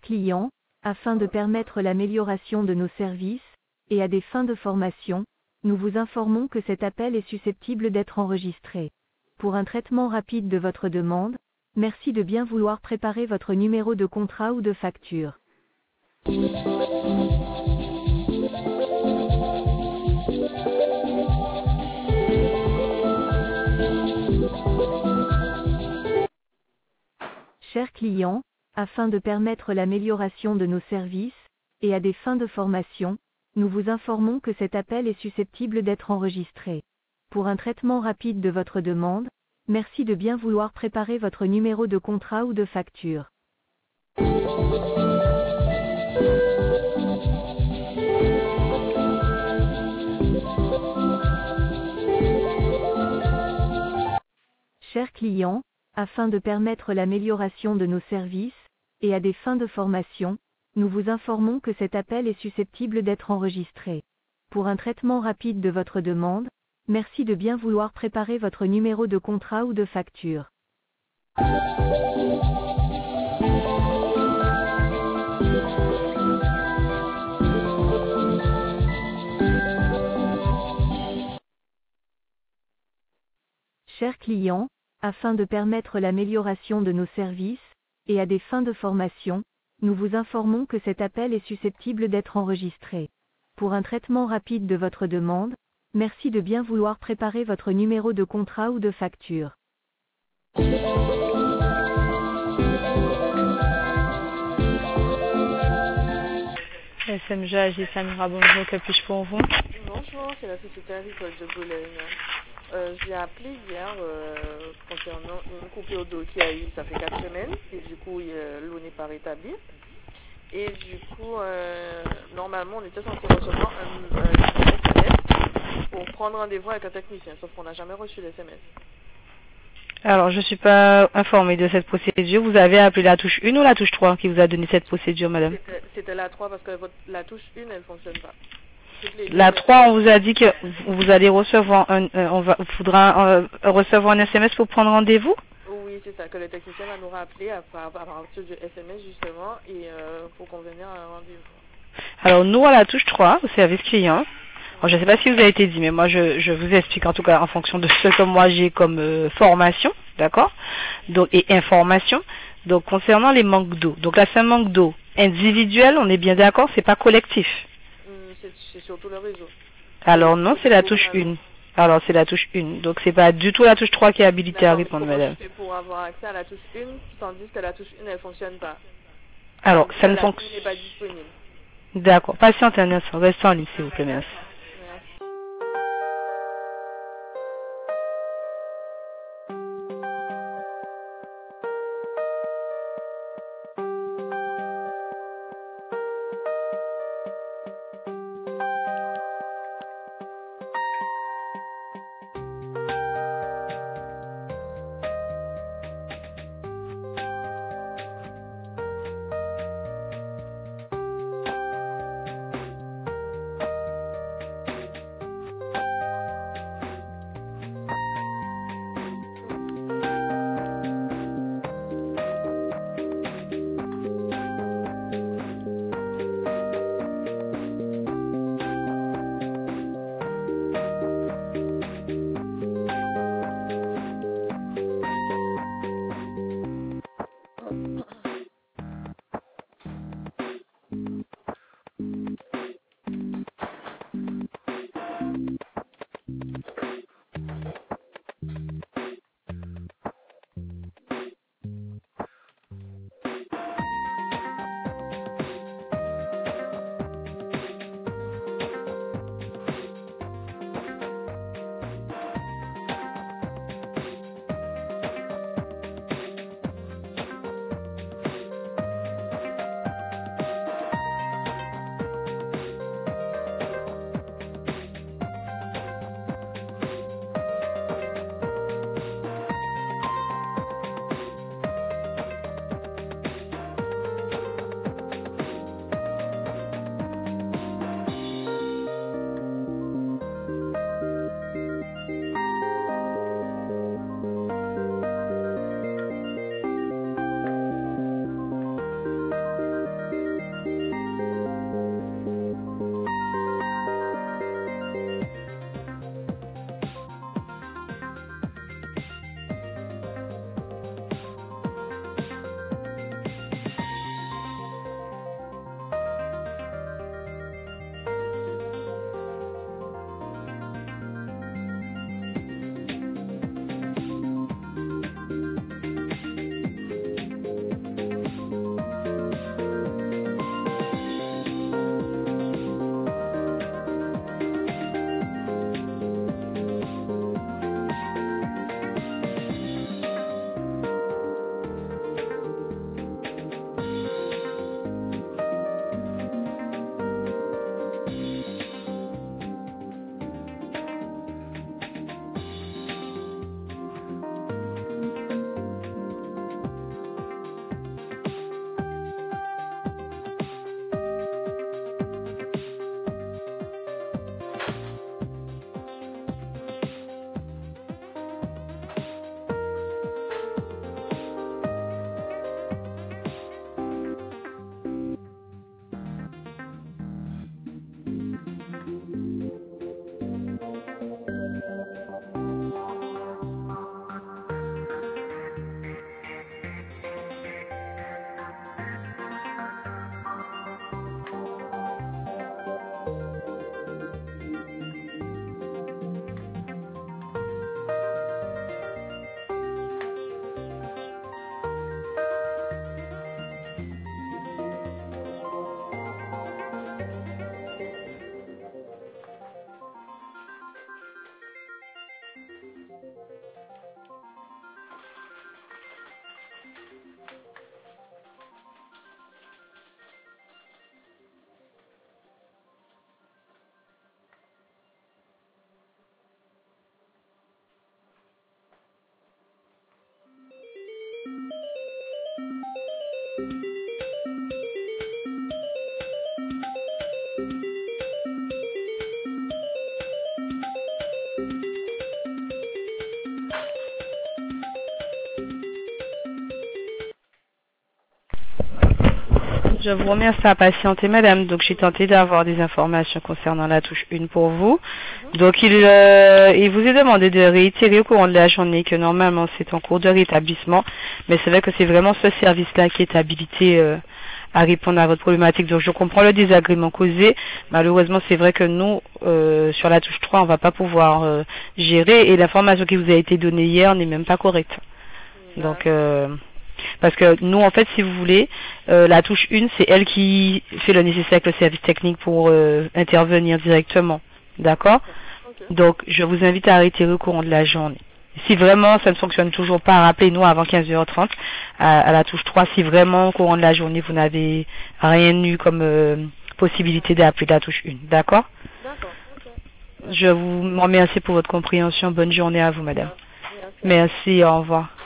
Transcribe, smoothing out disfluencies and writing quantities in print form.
clients, afin de permettre l'amélioration de nos services, et à des fins de formation, nous vous informons que cet appel est susceptible d'être enregistré. Pour un traitement rapide de votre demande, merci de bien vouloir préparer votre numéro de contrat ou de facture. Chers clients, afin de permettre l'amélioration de nos services, et à des fins de formation, nous vous informons que cet appel est susceptible d'être enregistré. Pour un traitement rapide de votre demande, merci de bien vouloir préparer votre numéro de contrat ou de facture. Chers clients, afin de permettre l'amélioration de nos services, et à des fins de formation, nous vous informons que cet appel est susceptible d'être enregistré. Pour un traitement rapide de votre demande, merci de bien vouloir préparer votre numéro de contrat ou de facture. Chers clients, afin de permettre l'amélioration de nos services, et à des fins de formation, nous vous informons que cet appel est susceptible d'être enregistré. Pour un traitement rapide de votre demande, merci de bien vouloir préparer votre numéro de contrat ou de facture. SMG AG Samira, bonjour, que puis-je pour vous? Bonjour, c'est la société agricole de Boulogne. J'ai appelé hier concernant une coupure d'eau qui a eu, ça fait 4 semaines, et du coup l'eau n'est pas rétablie. Et du coup, normalement on était censé recevoir un SMS pour prendre rendez-vous avec un technicien, sauf qu'on n'a jamais reçu l'SMS. Alors, je ne suis pas informée de cette procédure. Vous avez appelé la touche 1 ou la touche 3 qui vous a donné cette procédure, madame? C'était la 3 parce que la touche 1, elle ne fonctionne pas. La 3, on vous a dit que vous allez recevoir faudra recevoir un SMS pour prendre rendez-vous? Oui, c'est ça, que le technicien va nous rappeler à partir du SMS justement et pour convenir à un rendez-vous. Alors, nous, à la touche 3, au service client, alors, je ne sais pas si vous a été dit, mais moi, je vous explique en tout cas en fonction de ce que moi j'ai comme formation, d'accord? Donc, et information. Donc, concernant les manques d'eau. Donc là, c'est un manque d'eau individuel, on est bien d'accord, c'est pas collectif. C'est surtout le réseau. Alors non, c'est la touche 1. Alors c'est la touche 1. Donc c'est pas du tout la touche 3 qui est habilitée à répondre, madame. C'est pour avoir accès à la touche 1, tandis que la touche 1, elle fonctionne pas. Alors, ça ne fonctionne pas disponible. D'accord. Patientez un instant. Restez en ligne, s'il vous plaît, merci. Je vous remercie à patienter, madame. Donc, j'ai tenté d'avoir des informations concernant la touche 1 pour vous. Donc, il vous est demandé de réitérer au courant de la journée que normalement, c'est en cours de rétablissement. Mais c'est vrai que c'est vraiment ce service-là qui est habilité à répondre à votre problématique. Donc, je comprends le désagrément causé. Malheureusement, c'est vrai que nous, sur la touche 3, on ne va pas pouvoir gérer. Et l'information qui vous a été donnée hier n'est même pas correcte. Donc, parce que nous, en fait, si vous voulez, la touche 1, c'est elle qui fait le nécessaire avec le service technique pour intervenir directement. D'accord? Donc, je vous invite à arrêter au courant de la journée. Si vraiment ça ne fonctionne toujours pas, rappelez-nous avant 15h30 à la touche 3. Si vraiment au courant de la journée, vous n'avez rien eu comme possibilité d'appeler la touche 1. D'accord? D'accord. Je vous remercie pour votre compréhension. Bonne journée à vous, madame. Merci, au revoir.